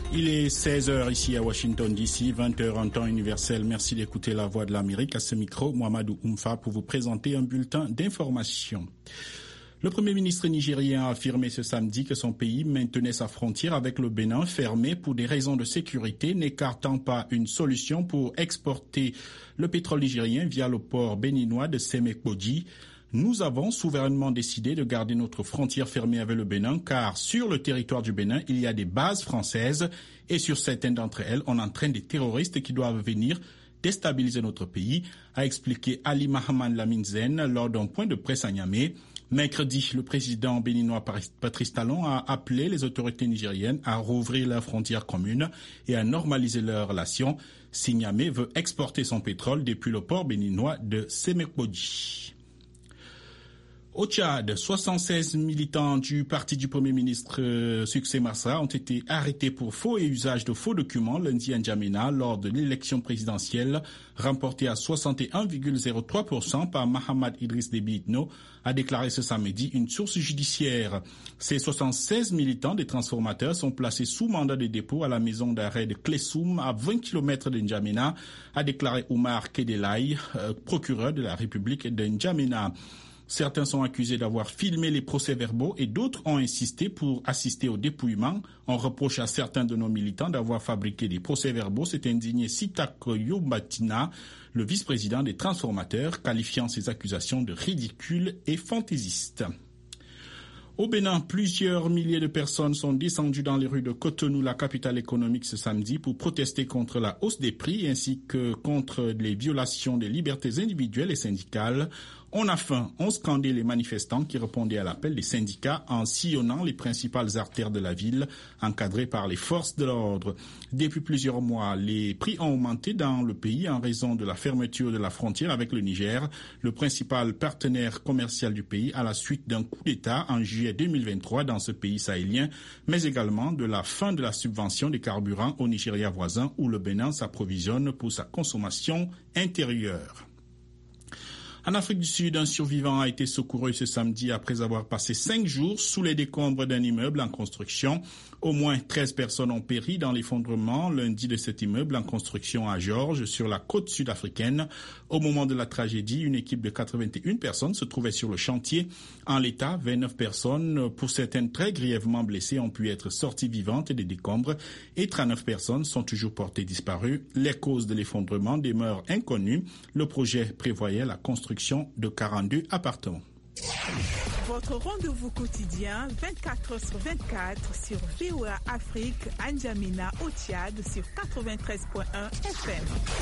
Il est 16h ici à Washington DC, 20h en temps universel. Merci d'écouter la voix de l'Amérique. À ce micro, Mohamedou Oumfa pour vous présenter un bulletin d'information. Le Premier ministre nigérien a affirmé ce samedi que son pays maintenait sa frontière avec le Bénin fermée pour des raisons de sécurité, n'écartant pas une solution pour exporter le pétrole nigérien via le port béninois de Sémékbodji. Nous avons souverainement décidé de garder notre frontière fermée avec le Bénin car sur le territoire du Bénin, il y a des bases françaises et sur certaines d'entre elles, on entraîne des terroristes qui doivent venir déstabiliser notre pays, a expliqué Ali Mahaman Lamine lors d'un point de presse à Niamey. Mercredi, le président béninois Patrice Talon a appelé les autorités nigériennes à rouvrir leurs frontières communes et à normaliser leurs relations si Niamey veut exporter son pétrole depuis le port béninois de Sémékbodji. Au Tchad, 76 militants du parti du Premier ministre Succès Masra ont été arrêtés pour faux et usage de faux documents lundi à N'Djamena lors de l'élection présidentielle remportée à 61,03% par Mahamad Idriss Déby Itno, a déclaré ce samedi une source judiciaire. Ces 76 militants des transformateurs sont placés sous mandat de dépôt à la maison d'arrêt de Klessoum à 20 km de N'Djamena, a déclaré Oumar Kedelaï, procureur de la République de N'Djamena. Certains sont accusés d'avoir filmé les procès-verbaux et d'autres ont insisté pour assister au dépouillement. On reproche à certains de nos militants d'avoir fabriqué des procès-verbaux. C'est indigné Sitak Yobatina, le vice-président des transformateurs, qualifiant ces accusations de ridicules et fantaisistes. Au Bénin, plusieurs milliers de personnes sont descendues dans les rues de Cotonou, la capitale économique, ce samedi pour protester contre la hausse des prix ainsi que contre les violations des libertés individuelles et syndicales. On a faim, ont scandé les manifestants qui répondaient à l'appel des syndicats en sillonnant les principales artères de la ville encadrées par les forces de l'ordre. Depuis plusieurs mois, les prix ont augmenté dans le pays en raison de la fermeture de la frontière avec le Niger, le principal partenaire commercial du pays à la suite d'un coup d'État en juillet 2023 dans ce pays sahélien, mais également de la fin de la subvention des carburants au Nigeria voisin où le Bénin s'approvisionne pour sa consommation intérieure. En Afrique du Sud, un survivant a été secouru ce samedi après avoir passé 5 jours sous les décombres d'un immeuble en construction. Au moins 13 personnes ont péri dans l'effondrement lundi de cet immeuble en construction à Georges, sur la côte sud-africaine. Au moment de la tragédie, une équipe de 81 personnes se trouvait sur le chantier. En l'état, 29 personnes, pour certaines très grièvement blessées, ont pu être sorties vivantes des décombres et 39 personnes sont toujours portées disparues. Les causes de l'effondrement demeurent inconnues. Le projet prévoyait la construction de 42 appartements. Votre rendez-vous quotidien 24h/24 sur VOA Afrique, à N'Djamena au Tchad sur 93.1 FM.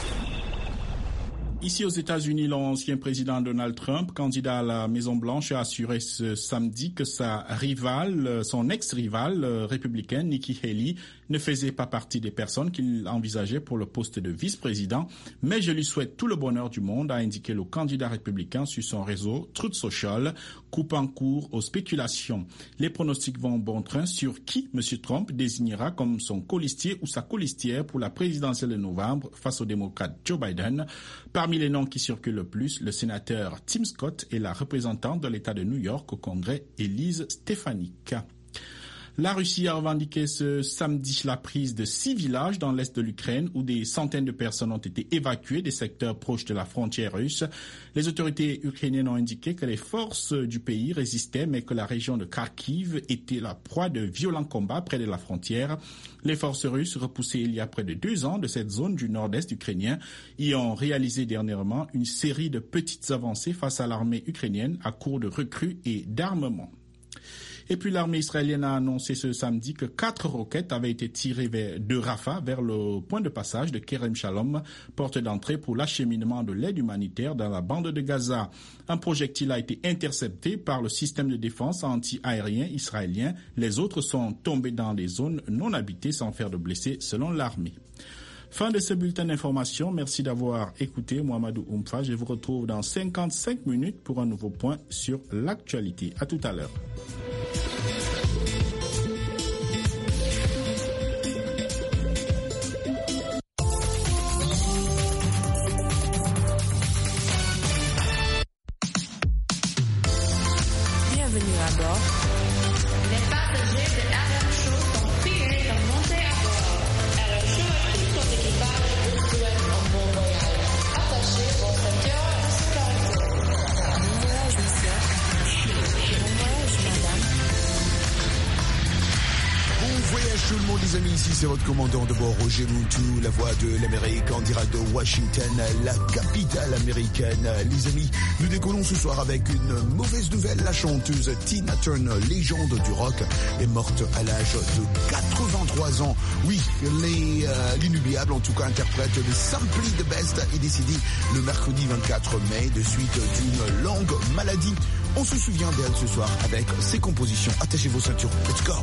Ici aux États-Unis, l'ancien président Donald Trump, candidat à la Maison-Blanche, a assuré ce samedi que sa rivale, son ex-rivale républicaine, Nikki Haley, ne faisait pas partie des personnes qu'il envisageait pour le poste de vice-président. Mais je lui souhaite tout le bonheur du monde, a indiqué le candidat républicain sur son réseau Truth Social, coupant court aux spéculations. Les pronostics vont bon train sur qui M. Trump désignera comme son colistier ou sa colistière pour la présidentielle de novembre face au démocrate Joe Biden. Parmi les noms qui circulent le plus, le sénateur Tim Scott et la représentante de l'État de New York au Congrès, Elise Stefanik. La Russie a revendiqué ce samedi la prise de 6 villages dans l'est de l'Ukraine où des centaines de personnes ont été évacuées des secteurs proches de la frontière russe. Les autorités ukrainiennes ont indiqué que les forces du pays résistaient mais que la région de Kharkiv était la proie de violents combats près de la frontière. Les forces russes, repoussées il y a près de 2 ans de cette zone du nord-est ukrainien, y ont réalisé dernièrement une série de petites avancées face à l'armée ukrainienne à court de recrues et d'armement. Et puis l'armée israélienne a annoncé ce samedi que 4 roquettes avaient été tirées de Rafah vers le point de passage de Kerem Shalom, porte d'entrée pour l'acheminement de l'aide humanitaire dans la bande de Gaza. Un projectile a été intercepté par le système de défense anti-aérien israélien. Les autres sont tombés dans des zones non habitées sans faire de blessés, selon l'armée. Fin de ce bulletin d'information. Merci d'avoir écouté Mohamedou Oumfa. Je vous retrouve dans 55 minutes pour un nouveau point sur l'actualité. À tout à l'heure. Bienvenue à bord. Les passagers de RM Show sont priés de monter à bord. Voyage tout le monde les amis, ici c'est votre commandant de bord Roger Moutou, la voix de l'Amérique en direct de Washington, la capitale américaine. Les amis, nous décollons ce soir avec une mauvaise nouvelle. La chanteuse Tina Turner, légende du rock, est morte à l'âge de 83 ans. Oui, l'inoubliable en tout cas interprète de Simply the Best est décédée le mercredi 24 mai de suite d'une longue maladie. On se souvient d'elle ce soir avec ses compositions. Attachez vos ceintures, let's go!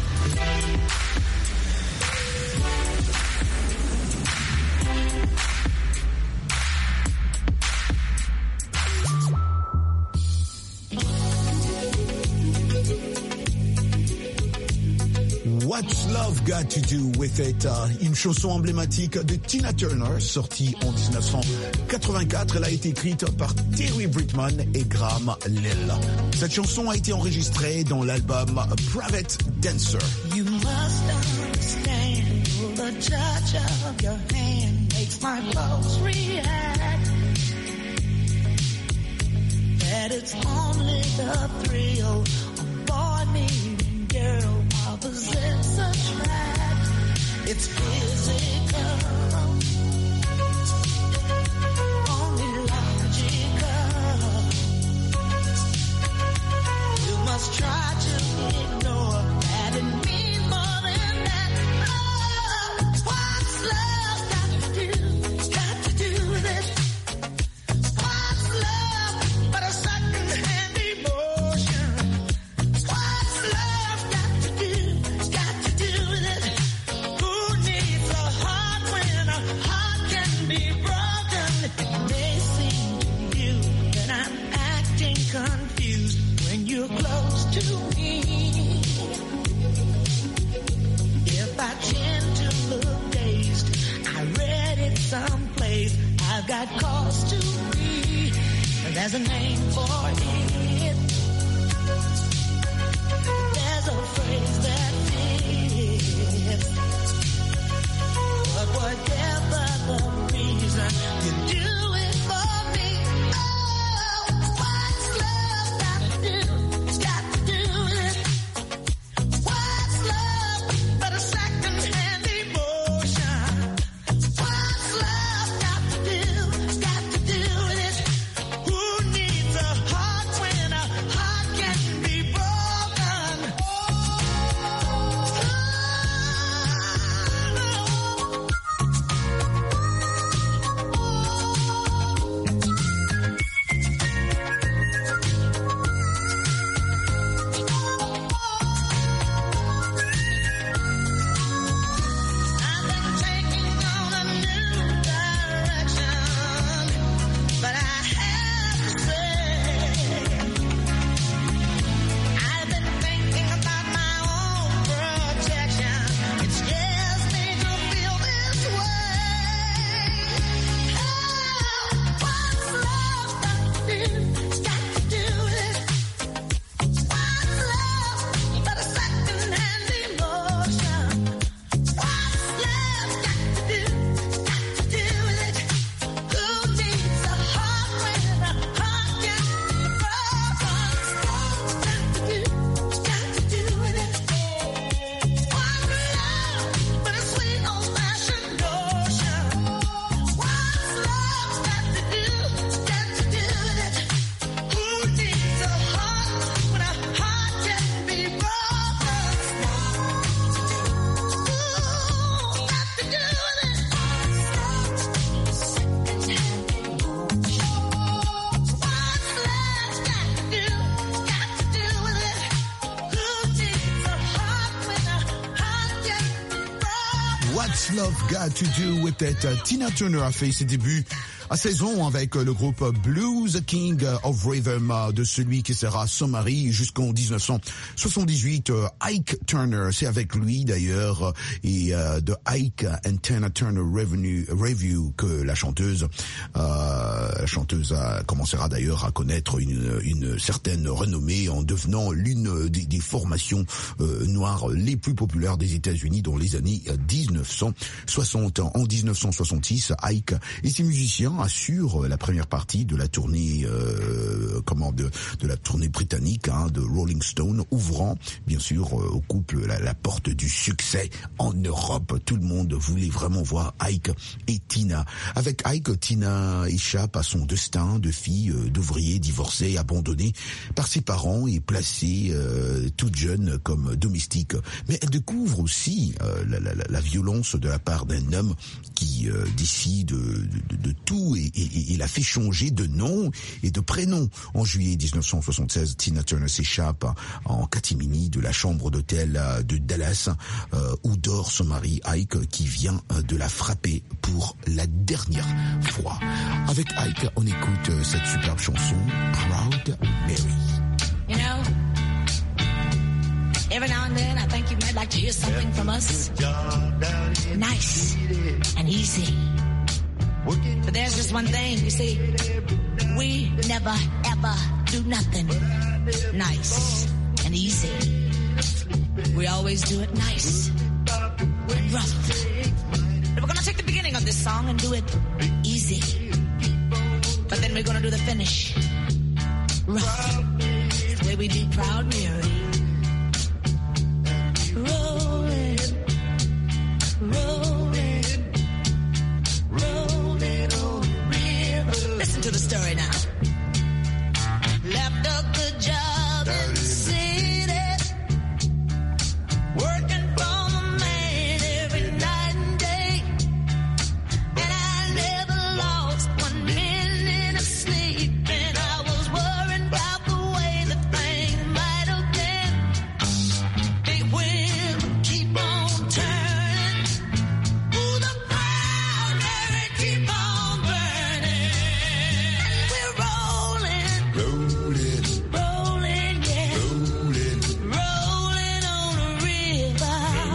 What's Love Got to Do With It? Une chanson emblématique de Tina Turner, sortie en 1984. Elle a été écrite par Terry Brittman et Graham Lill. Cette chanson a été enregistrée dans l'album Private Dancer. You must understand the touch of your hand makes my pulse react. That it's only the thrill of boy meeting girl. Opposites attract. It's physical, only logical. You must try to ignore that it means more than that. Oh, what's love got to do with it? What's love but a second-hand emotion? What's love got to do? Confused when you're close to me. If I tend to look dazed, I read it someplace. I've got cause to be. There's a name for it. There's a phrase that fits. But whatever the reason, you do it for me. What's Love Got to Do With It? Tina Turner a fait ses débuts à 16 ans avec le groupe Blues King of Rhythm de celui qui sera son mari jusqu'en 1978, Ike Turner. C'est avec lui d'ailleurs et de Ike and Tina Turner Review que la chanteuse commencera d'ailleurs à connaître une certaine renommée en devenant l'une des formations noires les plus populaires des États-Unis dans les années 1960. En 1966, Ike et ses musiciens assure la première partie de la tournée, de la tournée britannique de Rolling Stone, ouvrant bien sûr au couple la porte du succès en Europe. Tout le monde voulait vraiment voir Ike et Tina. Avec Ike, Tina échappe à son destin de fille d'ouvrier divorcée, abandonnée par ses parents et placée toute jeune comme domestique. Mais elle découvre aussi la violence de la part d'un homme qui décide de tout et la fait changer de nom et de prénom. En juillet 1976, Tina Turner s'échappe en catimini de la chambre d'hôtel de Dallas où dort son mari Ike, qui vient de la frapper pour la dernière fois. Avec Ike, on écoute cette superbe chanson Proud Mary. You know, every now and then I think you might like to hear something from us. Nice and easy. But there's just one thing, you see, we never ever do nothing nice and easy. We always do it nice and rough. We're gonna take the beginning of this song and do it easy. But then we're gonna do the finish rough. It's the way we do Proud Mary. Rolling, rolling, rolling on the river. Listen to the story now. Left a good job in the city, working for the man every night and day, and I never lost 1 minute of sleep, and I was worried about the way that things might have been. Big wheel keep on turning, ooh, the Proud Mary keep on burning, and we're rolling, rolling, yeah, rolling on the river.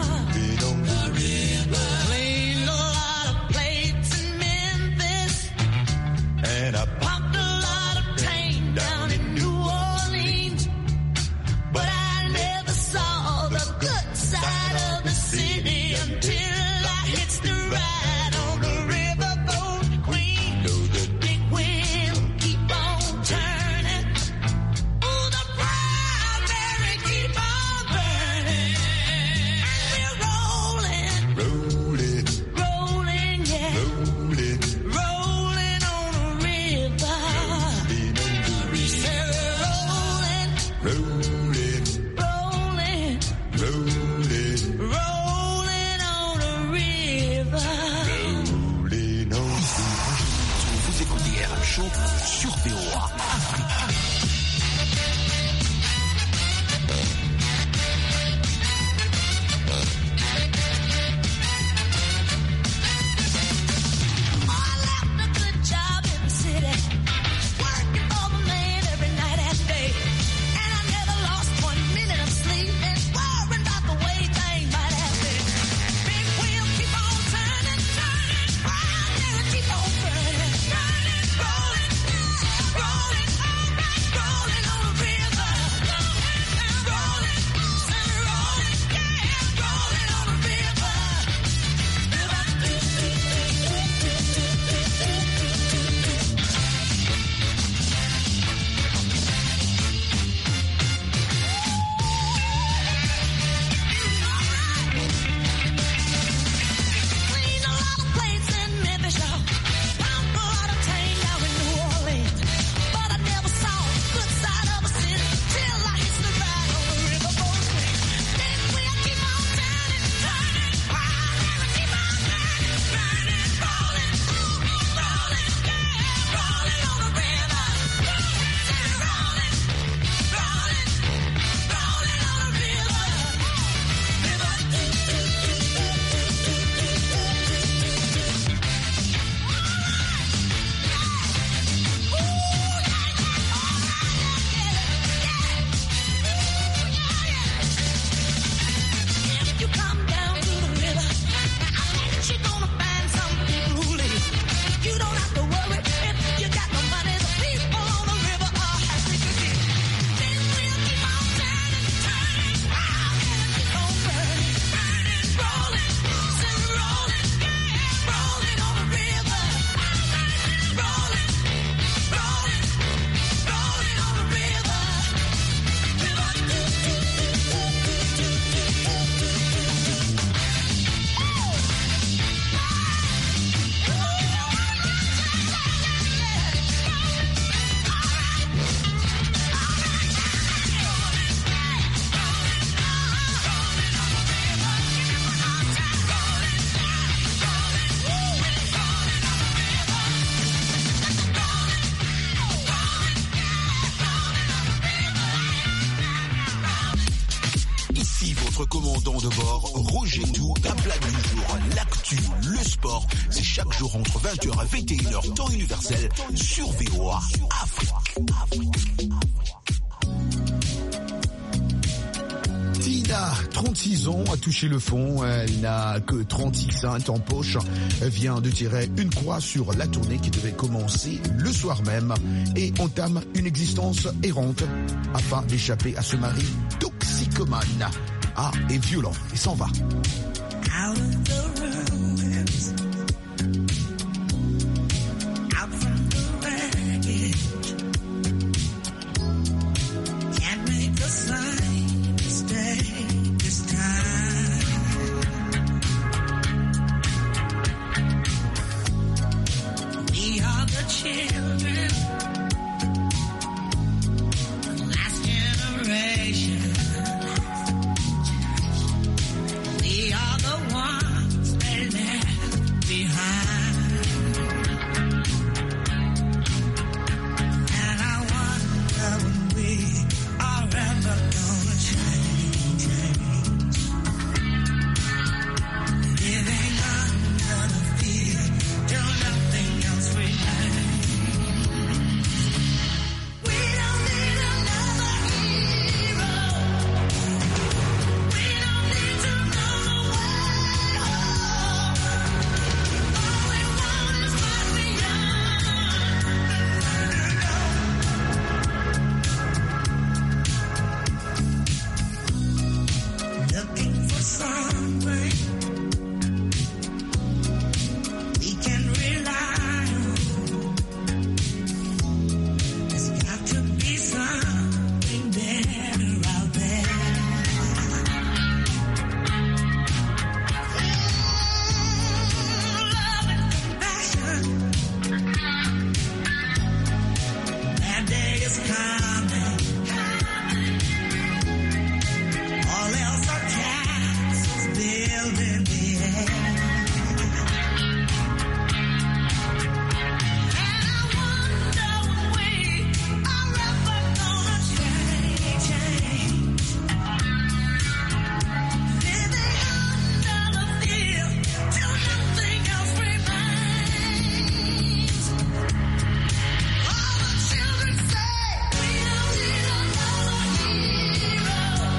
Cleaned a lot of plates in Memphis, and I pumped a lot of tang down in New Orleans, but I never saw the good side of the city until I hitched the ride on the riverboat Queen. Big wheel keep on turning, ooh, the Proud Mary keep on burning, and we're rolling, rolling, yeah, rolling on the river. Say we're rolling, rolling, commandant de bord, Roger Tout, la blague du jour, l'actu, le sport. C'est chaque jour entre 20h et 21h, temps universel, sur VOA Afrique. Tina, 36 ans, a touché le fond. Elle n'a que 36 cents en poche. Elle vient de tirer une croix sur la tournée qui devait commencer le soir même et entame une existence errante afin d'échapper à ce mari toxicomane. Et violent. Et s'en va. Out of the ruins, out from the wreckage, can't make the same mistake this time. We are the children, the last generation. We are the ones they left behind. And I wonder when we are ever gonna change. Living under the fear till nothing else remains. We don't need another hero. We don't need to know the way home. All we want is what we are. Looking for something we can rely on. There's got to be something better out there. Love and compassion. That day is coming. All else are castles built in the air. And I wonder when we are ever gonna change. Living under the fear till nothing else remains. All the children say we don't need another hero.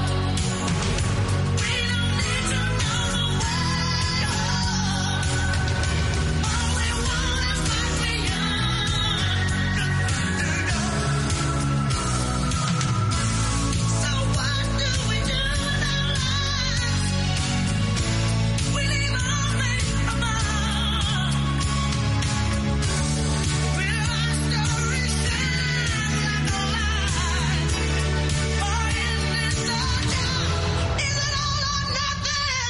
We don't need to know the way home. All we want is what we are. So what do we do in our lives? We leave all things behind. Will our story shine like a light? Or is this the time? Is it all or nothing?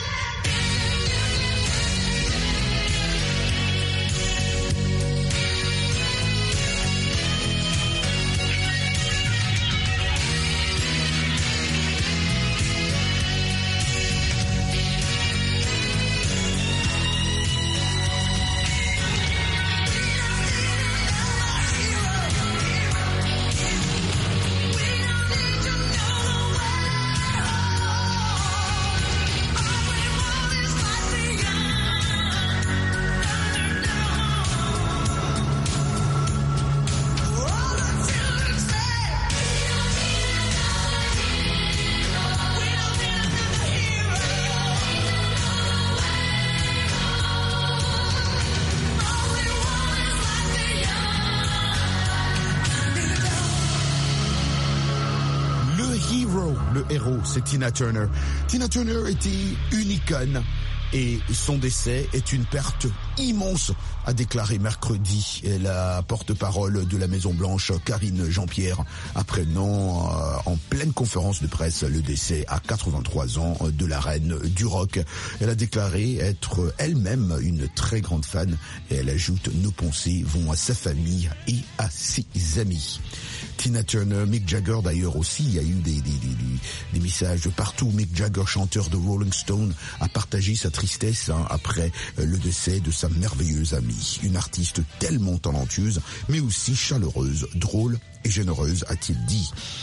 Le héros, c'est Tina Turner. Tina Turner était une icône et son décès est une perte immense, a déclaré mercredi la porte-parole de la Maison-Blanche, Karine Jean-Pierre, apprenant en pleine conférence de presse le décès à 83 ans de la reine du rock. Elle a déclaré être elle-même une très grande fan et elle ajoute: nos pensées vont à sa famille et à ses amis. Tina Turner, Mick Jagger d'ailleurs aussi, il y a eu des messages de partout. Mick Jagger, chanteur de Rolling Stone, a partagé sa tristesse après le décès de sa merveilleuse amie. Une artiste tellement talentueuse, mais aussi chaleureuse, drôle et généreuse, a-t-il dit.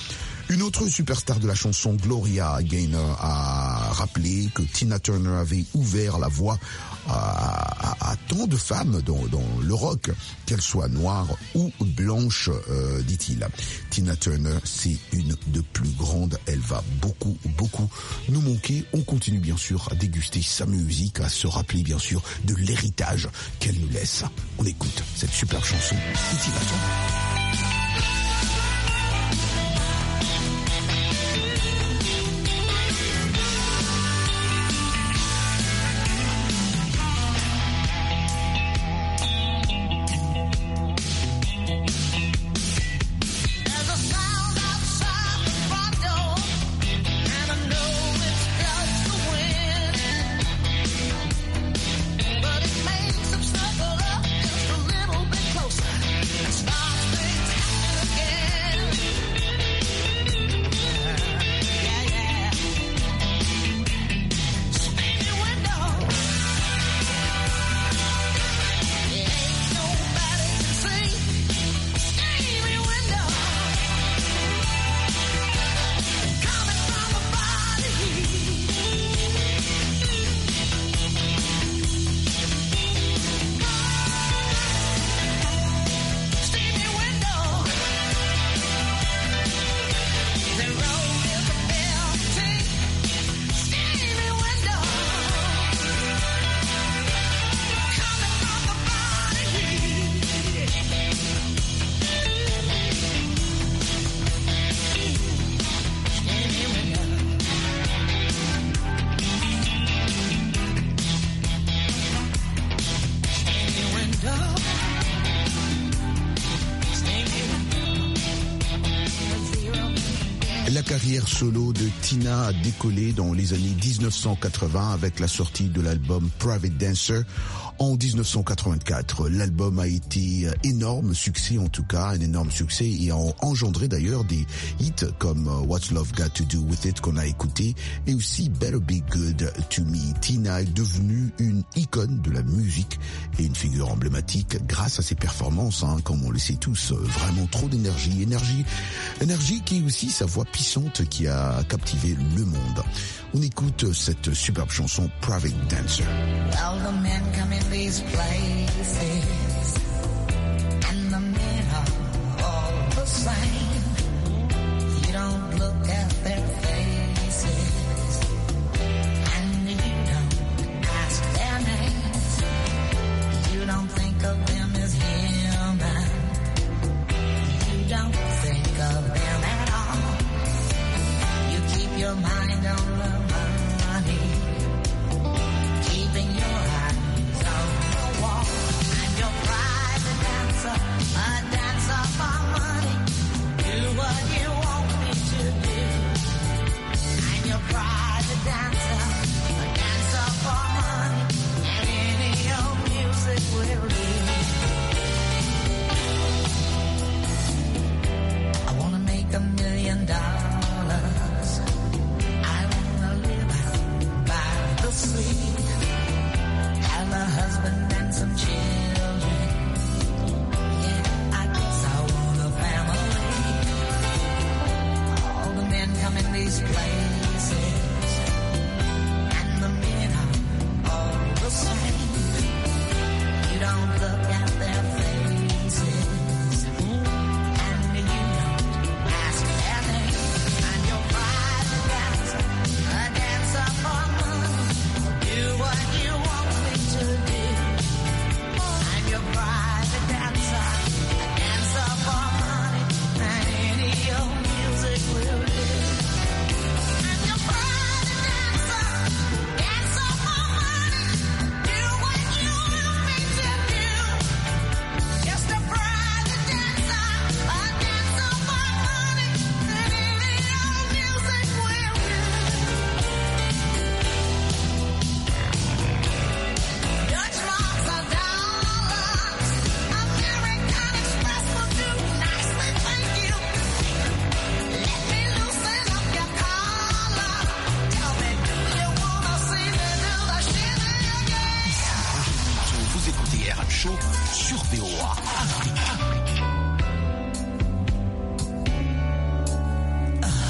Une autre superstar de la chanson, Gloria Gaynor, a rappelé que Tina Turner avait ouvert la voie à tant de femmes dans le rock, qu'elles soient noires ou blanches, dit-il. Tina Turner, c'est une de plus grandes. Elle va beaucoup nous manquer. On continue bien sûr à déguster sa musique, à se rappeler bien sûr de l'héritage qu'elle nous laisse. On écoute cette superbe chanson de Tina Turner. La carrière solo de Tina a décollé dans les années 1980 avec la sortie de l'album Private Dancer. En 1984, l'album a été énorme succès, en tout cas un énorme succès, et a engendré d'ailleurs des hits comme What's Love Got to Do With It qu'on a écouté, et aussi Better Be Good to Me. Tina est devenue une icône de la musique et une figure emblématique grâce à ses performances, comme on le sait tous, vraiment trop d'énergie, énergie qui est aussi sa voix puissante qui a captivé le monde. On écoute cette superbe chanson Private Dancer. All the men come in these places, and the men are all the same. You don't look at their faces, and you don't ask their names. You don't think of them as human. You don't think of them at all. You keep your mind on the money, keeping your eyes on the wall. I'm your private dancer, a dancer for money. Do what you want me to do. I'm your private dancer, a dancer for money. And any old music will do. I wanna make $1 million. Have a husband and some children. Yeah, I guess I want a family. All the men come in these places, and the men are all the same. You don't look at their faces, and you don't ask their name. I'm your private dancer, a dancer for money. Do what you want me to do. I'm your private dancer, a dancer for money, and any old music will do. I'm your private dancer, dancer for money. Do what you want me to do. Just a private dancer, a dancer for money, and any old music will do. Dutch marks are dollars. American Express will do nicely, thank you. Let me loosen up your collar. Tell me, do you wanna see me do the shit again? Vous écoutez RH Show sur VOA.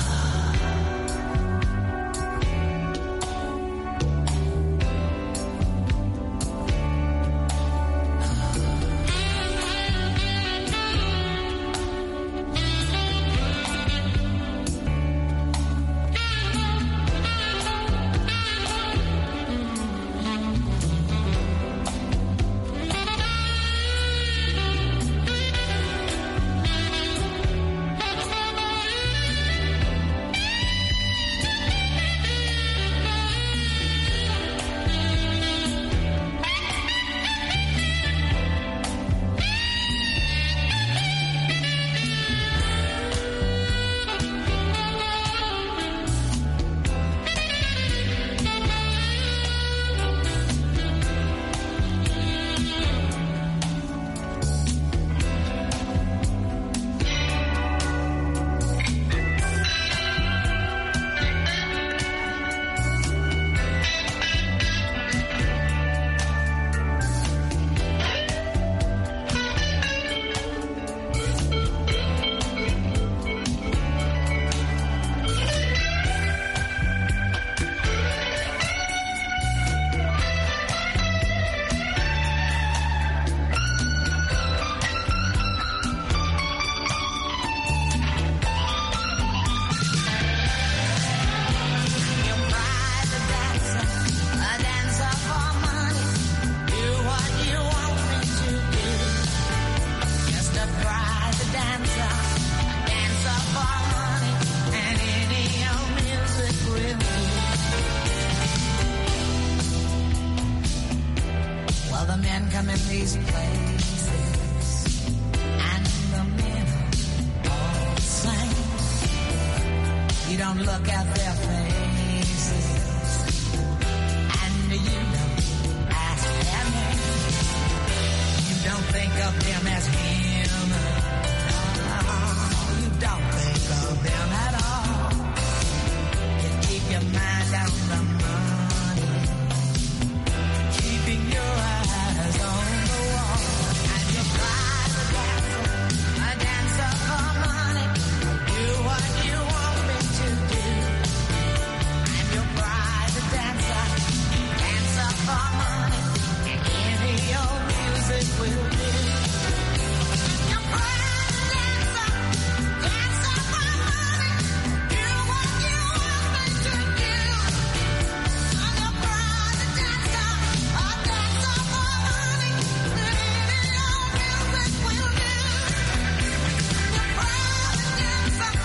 men come in these places, and the men are all the same. You don't look at their faces, and you don't ask their name. You don't think of them as human. You don't think of them at all. You keep your mind on the money, keeping your eyes on the wall. And your pride's a dancer for money. Do what you want me to do. And your pride's a dancer for money. And any old music will do. Your pride's a dancer for money. Do what you want me to do. And your pride's a dancer for money. And any old music will do. Your pride's a dancer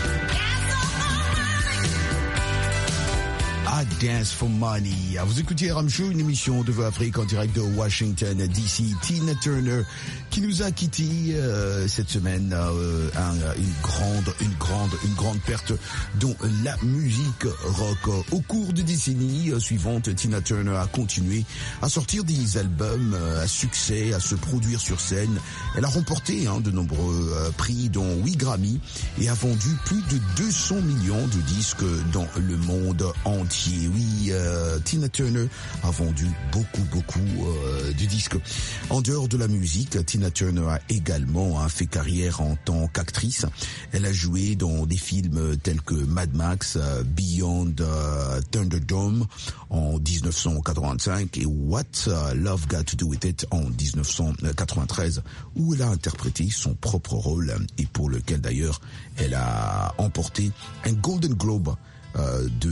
for money. I Dance for Money. Vous écoutez Ramchou, une émission de Voix Afrique en direct de Washington DC. Tina Turner qui nous a quittés cette semaine, une grande perte dans la musique rock. Au cours des décennies suivantes, Tina Turner a continué à sortir des albums à succès, à se produire sur scène. Elle a remporté de nombreux prix, dont 8 Grammy, et a vendu plus de 200 millions de disques dans le monde entier. Oui, Tina Turner a vendu beaucoup de disques. En dehors de la musique, Tina Turner a également fait carrière en tant qu'actrice. Elle a joué dans des films tels que Mad Max, Beyond Thunderdome en 1985 et What Love Got to Do With It en 1993, où elle a interprété son propre rôle et pour lequel d'ailleurs elle a emporté un Golden Globe de